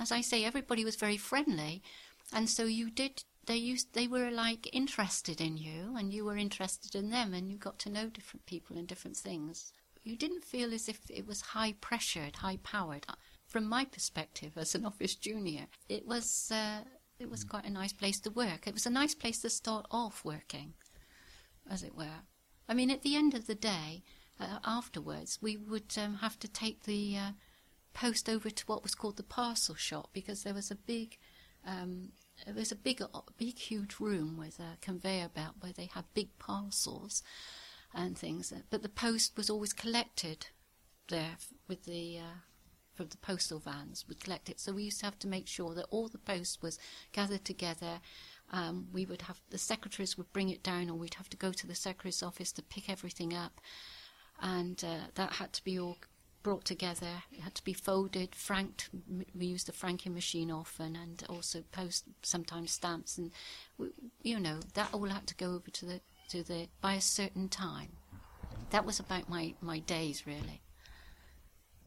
as I say, everybody was very friendly, and so they were like interested in you, and you were interested in them, and you got to know different people and different things. You didn't feel as if it was high-pressured, high-powered. From my perspective as an office junior, it was quite a nice place to work. It was a nice place to start off working, as it were. I mean, at the end of the day, afterwards, we would have to take the post over to what was called the parcel shop, because there was a big huge room with a conveyor belt where they had big parcels and things. But the post was always collected there with from the postal vans would collect it. So we used to have to make sure that all the post was gathered together. We would have, the secretaries would bring it down, or we'd have to go to the secretary's office to pick everything up. And that had to be all brought together. It had to be folded, franked. We used the franking machine often, and also post sometimes stamps, and that all had to go over to the by a certain time. That was about my days, really.